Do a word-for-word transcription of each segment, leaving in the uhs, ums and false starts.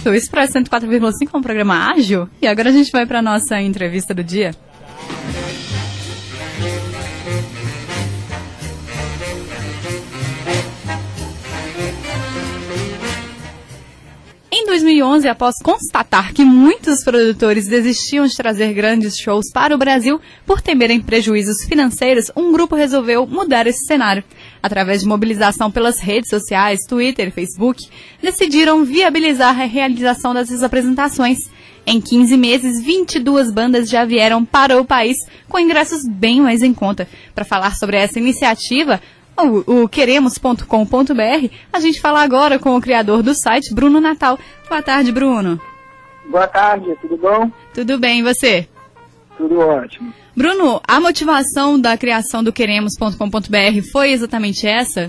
certo, o Expresso cento e quatro vírgula cinco é um programa ágil. E agora a gente vai para a nossa entrevista do dia. Em dois mil e onze, após constatar que muitos produtores desistiam de trazer grandes shows para o Brasil por temerem prejuízos financeiros, um grupo resolveu mudar esse cenário. Através de mobilização pelas redes sociais, Twitter e Facebook, decidiram viabilizar a realização dessas apresentações. Em quinze meses, vinte e duas bandas já vieram para o país com ingressos bem mais em conta. Para falar sobre essa iniciativa, o, o queremos ponto com ponto b r, a gente fala agora com o criador do site, Bruno Natal. Boa tarde, Bruno. Boa tarde, tudo bom? Tudo bem, e você? Tudo ótimo. Bruno, a motivação da criação do queremos ponto com ponto b r foi exatamente essa?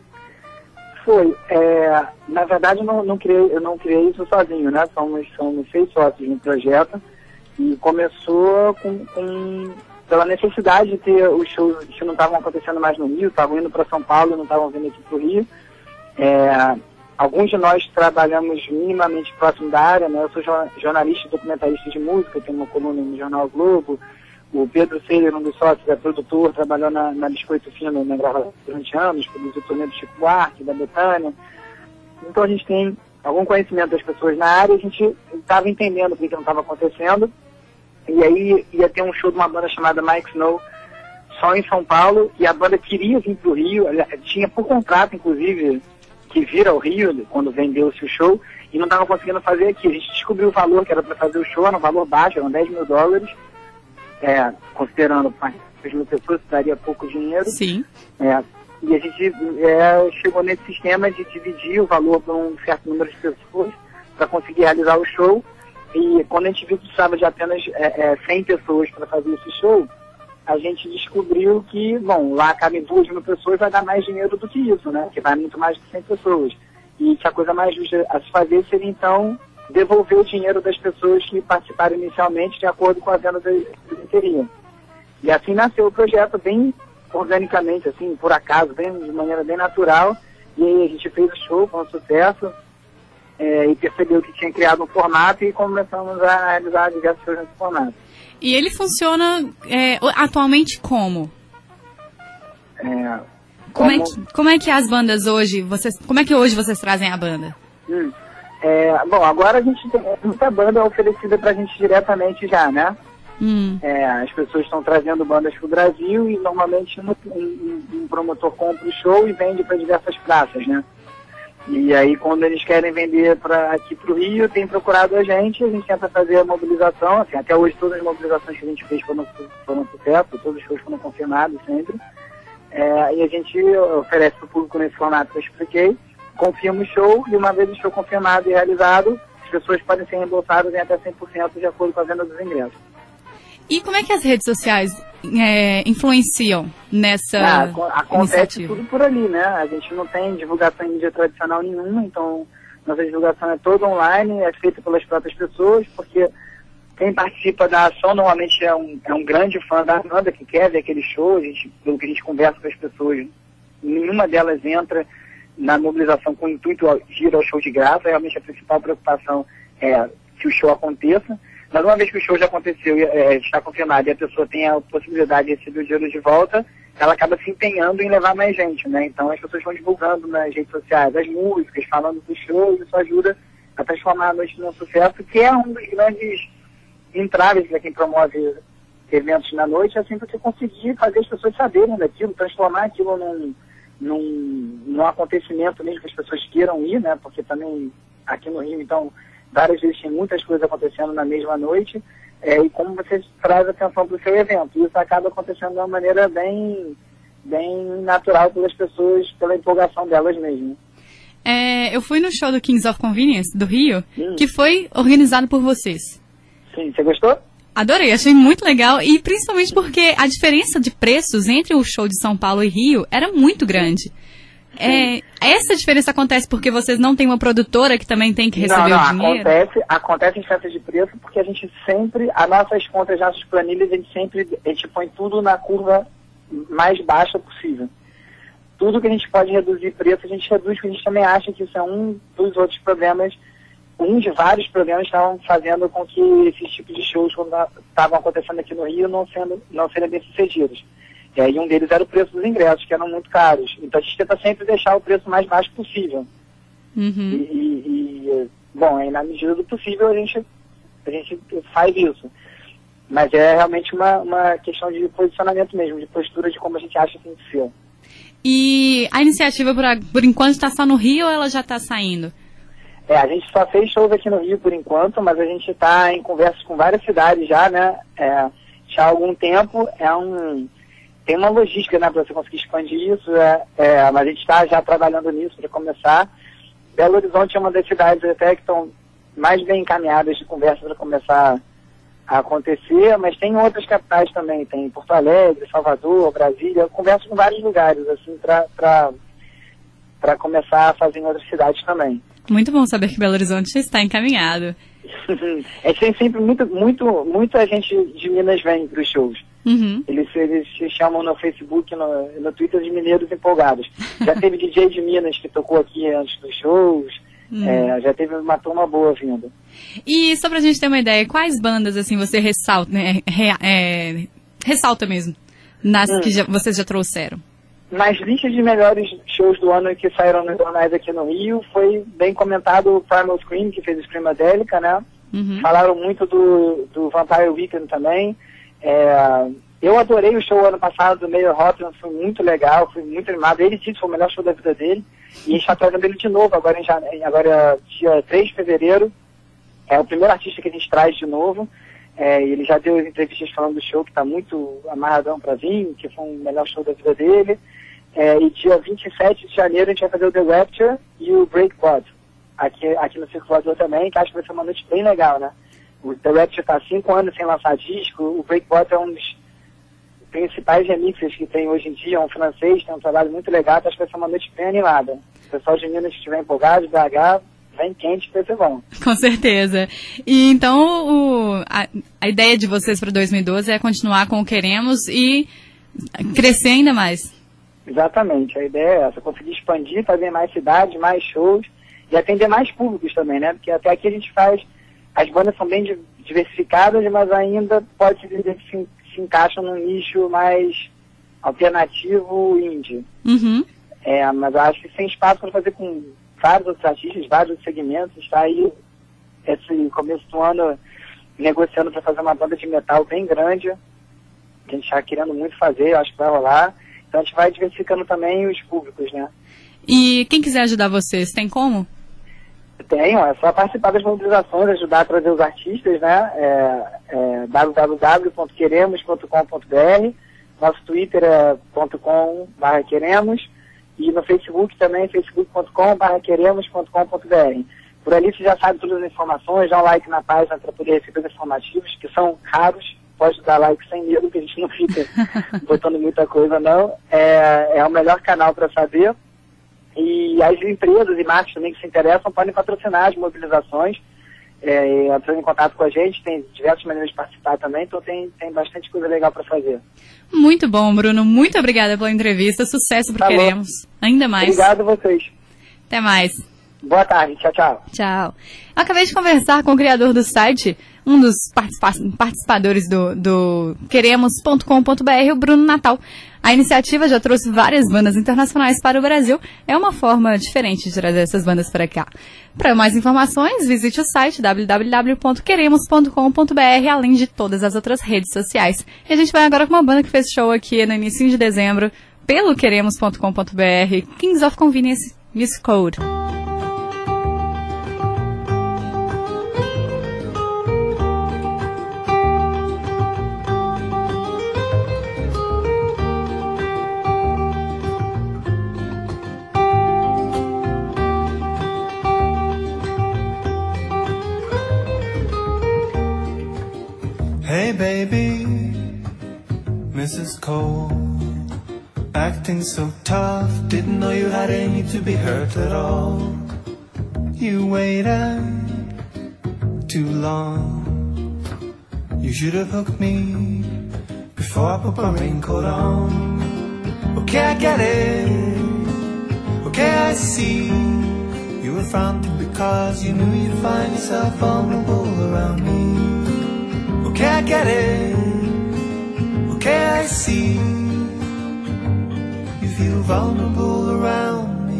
Foi. É, na verdade, eu não, não criei, eu não criei isso sozinho, né? Somos, somos seis sócios no projeto e começou com... com pela necessidade de ter os shows que não estavam acontecendo mais no Rio, estavam indo para São Paulo, não estavam vindo aqui para o Rio. É, alguns de nós trabalhamos minimamente próximo da área, né? Eu sou jornalista e documentarista de música, tenho uma coluna no Jornal Globo. O Pedro Seiler, um dos sócios, é produtor, trabalhou na, na Biscoito Fino, na gravação durante anos, produziu o turnê do Chico Buarque, da Betânia. Então a gente tem algum conhecimento das pessoas na área, a gente estava entendendo o que, que não estava acontecendo. E aí ia ter um show de uma banda chamada Mike Snow, só em São Paulo, e a banda queria vir para o Rio, tinha por contrato, inclusive, que vir ao Rio, quando vendeu-se o show, e não estava conseguindo fazer aqui. A gente descobriu o valor que era para fazer o show, era um valor baixo, eram dez mil dólares, é, considerando mais de mil pessoas, daria pouco dinheiro. Sim. É, e a gente é, chegou nesse sistema de dividir o valor para um certo número de pessoas para conseguir realizar o show. E quando a gente viu que precisava de apenas é, é, cem pessoas para fazer esse show, a gente descobriu que, bom, lá cabem duas mil pessoas, vai dar mais dinheiro do que isso, né? Que vai muito mais de cem pessoas. E que a coisa mais justa a se fazer seria, então, devolver o dinheiro das pessoas que participaram inicialmente de acordo com a venda da bilheteria. E assim nasceu o projeto, bem organicamente, assim, por acaso, bem, de maneira bem natural. E aí a gente fez o show, foi um sucesso. É, e percebeu que tinha criado um formato e começamos a realizar diversos shows nesse formato. E ele funciona é, atualmente como? É, como, como... É que, como é que as bandas hoje, vocês, como é que hoje vocês trazem a banda? Hum, é, bom, agora a gente tem muita banda oferecida pra gente diretamente já, né? Hum. É, as pessoas estão trazendo bandas pro Brasil e normalmente um, um, um promotor compra o show e vende para diversas praças, né? E aí, quando eles querem vender pra, aqui para o Rio, tem procurado a gente, a gente tenta fazer a mobilização. Assim, até hoje, todas as mobilizações que a gente fez foram, foram sucesso, todos os shows foram confirmados sempre. É, e a gente oferece para o público nesse formato que eu expliquei, confirma o show, e uma vez o show confirmado e realizado, as pessoas podem ser reembolsadas em até cem por cento de acordo com a venda dos ingressos. E como é que as redes sociais é, influenciam nessa ah, acontece iniciativa? Tudo por ali, né? A gente não tem divulgação em mídia tradicional nenhuma, então nossa divulgação é toda online, é feita pelas próprias pessoas, porque quem participa da ação normalmente é um, é um grande fã da banda que quer ver aquele show. A gente, pelo que a gente conversa com as pessoas, nenhuma delas entra na mobilização com o intuito de ir ao show de graça. Realmente a principal preocupação é que o show aconteça. Mas uma vez que o show já aconteceu e é, está confirmado e a pessoa tem a possibilidade de receber o dinheiro de volta, ela acaba se empenhando em levar mais gente, né? Então as pessoas vão divulgando nas redes sociais as músicas, falando dos shows, isso ajuda a transformar a noite num sucesso, que é um dos grandes entraves para quem promove eventos na noite, é assim você conseguir fazer as pessoas saberem daquilo, transformar aquilo num, num, num acontecimento mesmo que as pessoas queiram ir, né? Porque também aqui no Rio, então, várias vezes tem muitas coisas acontecendo na mesma noite, é, e como você traz atenção para o seu evento. E isso acaba acontecendo de uma maneira bem, bem natural pelas pessoas, pela empolgação delas mesmo. É, eu fui no show do Kings of Convenience, do Rio, hum. que foi organizado por vocês. Sim, você gostou? Adorei, achei muito legal, e principalmente porque a diferença de preços entre o show de São Paulo e Rio era muito grande. É, essa diferença acontece porque vocês não têm uma produtora que também tem que receber não, não, o dinheiro? Acontece, acontece diferença de preço porque a gente sempre, as nossas contas, as nossas planilhas, a gente sempre, a gente põe tudo na curva mais baixa possível. Tudo que a gente pode reduzir preço, a gente reduz, porque a gente também acha que isso é um dos outros problemas um de vários problemas que estavam fazendo com que esses tipos de shows, quando estavam acontecendo aqui no Rio, não, sendo, não serem bem sucedidos. E aí um deles era o preço dos ingressos, que eram muito caros. Então a gente tenta sempre deixar o preço mais baixo possível. Uhum. E, e, e, bom, aí na medida do possível a gente, a gente faz isso. Mas é realmente uma, uma questão de posicionamento mesmo, de postura de como a gente acha que tem que ser. E a iniciativa, por, por enquanto, está só no Rio ou ela já está saindo? É, a gente só fez shows aqui no Rio por enquanto, mas a gente está em conversas com várias cidades já, né? É, já há algum tempo. É um, tem uma logística, né, para você conseguir expandir isso, é, é, mas a gente está já trabalhando nisso para começar. Belo Horizonte é uma das cidades até que estão mais bem encaminhadas de conversa para começar a acontecer, mas tem outras capitais também, tem Porto Alegre, Salvador, Brasília. Eu converso com vários lugares, assim, para para começar a fazer em outras cidades também. Muito bom saber que Belo Horizonte está encaminhado. É que tem sempre muito, muito, muita gente de Minas vem para os shows. Uhum. Eles, eles se chamam no Facebook e no, no Twitter de mineiros empolgados. Já teve D J de Minas que tocou aqui antes dos shows. Hum. É, já teve uma turma boa vindo. E só pra gente ter uma ideia, quais bandas assim você ressalta, né, re, é, ressalta mesmo, nas hum. que já, vocês já trouxeram? Nas listas de melhores shows do ano que saíram nos jornais aqui no Rio, foi bem comentado o Primal Scream, que fez o Screamadelica, né? Uhum. Falaram muito do, do Vampire Weekend também. É, eu adorei o show ano passado do Mayor Hopkins, foi muito legal, foi muito animado. Ele disse que foi o melhor show da vida dele. E a gente está trazendo ele de novo, agora, em, agora dia três de fevereiro. É o primeiro artista que a gente traz de novo. É, ele já deu entrevistas falando do show, que está muito amarradão para vir, que foi o melhor show da vida dele. É, e dia vinte e sete de janeiro a gente vai fazer o The Rapture e o Breakbot, aqui, aqui no Circo Voador também, que acho que vai ser uma noite bem legal, né? O The Rapture está há cinco anos sem lançar disco, o Breakbot é um dos principais remixes que tem hoje em dia, é um francês, tem um trabalho muito legal, então acho que vai ser uma noite bem animada. Se o pessoal de Minas estiver empolgado, de B H, vem quente, vai ser bom. Com certeza. E então o, a, a ideia de vocês para dois mil e doze é continuar com o Queremos e crescer ainda mais. Exatamente, a ideia é essa, conseguir expandir, fazer mais cidades, mais shows e atender mais públicos também, né? Porque até aqui a gente faz, as bandas são bem diversificadas, mas ainda pode se dizer que se, se encaixam num nicho mais alternativo indie. Uhum. É, mas eu acho que tem espaço para fazer com vários outros artistas, vários outros segmentos. Está aí, esse começo do ano, negociando para fazer uma banda de metal bem grande, que a gente está querendo muito fazer, eu acho que vai rolar. Então a gente vai diversificando também os públicos, né? E quem quiser ajudar vocês, tem como? Tem, ó, é só participar das mobilizações, ajudar a trazer os artistas, né? É, é w w w ponto queremos ponto com ponto b r, nosso Twitter é .com barra queremos, e no Facebook também, facebook ponto com barra queremos ponto com ponto b r. Por ali você já sabe todas as informações, dá um like na página para poder receber os informativos, que são raros. Pode dar like sem medo, que a gente não fica botando muita coisa, não. É, é o melhor canal para saber. E as empresas e marcas também que se interessam podem patrocinar as mobilizações, é, entrando em contato com a gente. Tem diversas maneiras de participar também, então tem, tem bastante coisa legal para fazer. Muito bom, Bruno. Muito obrigada pela entrevista. Sucesso pro Queremos. Ainda mais. Obrigado a vocês. Até mais. Boa tarde. Tchau, tchau. Tchau. Eu acabei de conversar com o criador do site, um dos participa participadores do, do queremos ponto com ponto b r, o Bruno Natal. A iniciativa já trouxe várias bandas internacionais para o Brasil. É uma forma diferente de trazer essas bandas para cá. Para mais informações, visite o site w w w ponto queremos ponto com ponto b r, além de todas as outras redes sociais. E a gente vai agora com uma banda que fez show aqui no início de dezembro, pelo queremos ponto com ponto b r, Kings of Convenience Music Code. Hey baby, Missus Cole, acting so tough, didn't know you had any to be hurt at all. You waited too long, you should have hooked me before I put my raincoat on. Okay, I get it, okay, I see, you were fronting because you knew you'd find yourself vulnerable around me. Okay, I get it. Okay, I see. You feel vulnerable around me.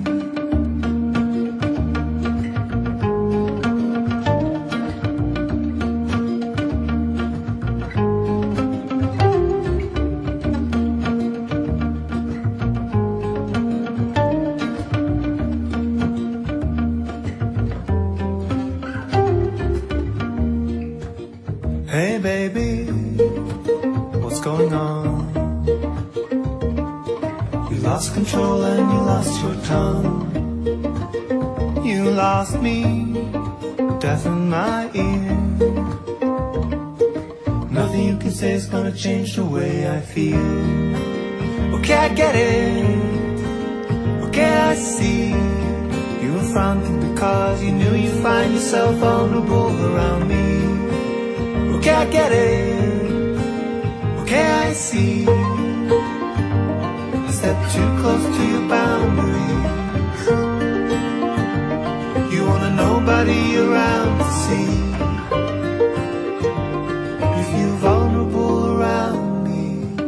Hey baby, what's going on? You lost control and you lost your tongue. You lost me, deaf in my ear. Nothing you can say is gonna change the way I feel. Okay, I get it. Okay, I see. You were fronting because you knew you'd find yourself vulnerable around me. Okay, I get it. Okay, I see. I stepped too close to your boundaries. You want nobody around to see. You feel vulnerable around me.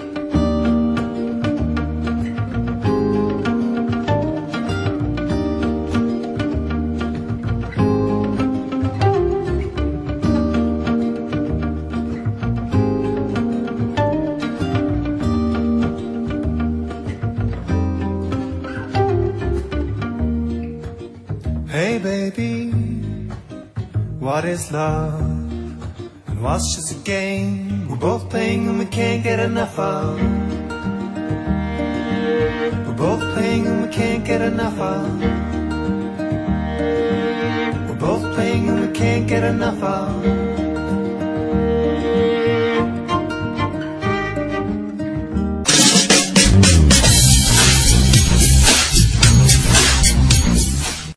Hey baby, what is love? And what's just a game we're both playing and we can't get enough of? We're both playing and we can't get enough of. We're both playing and we can't get enough of.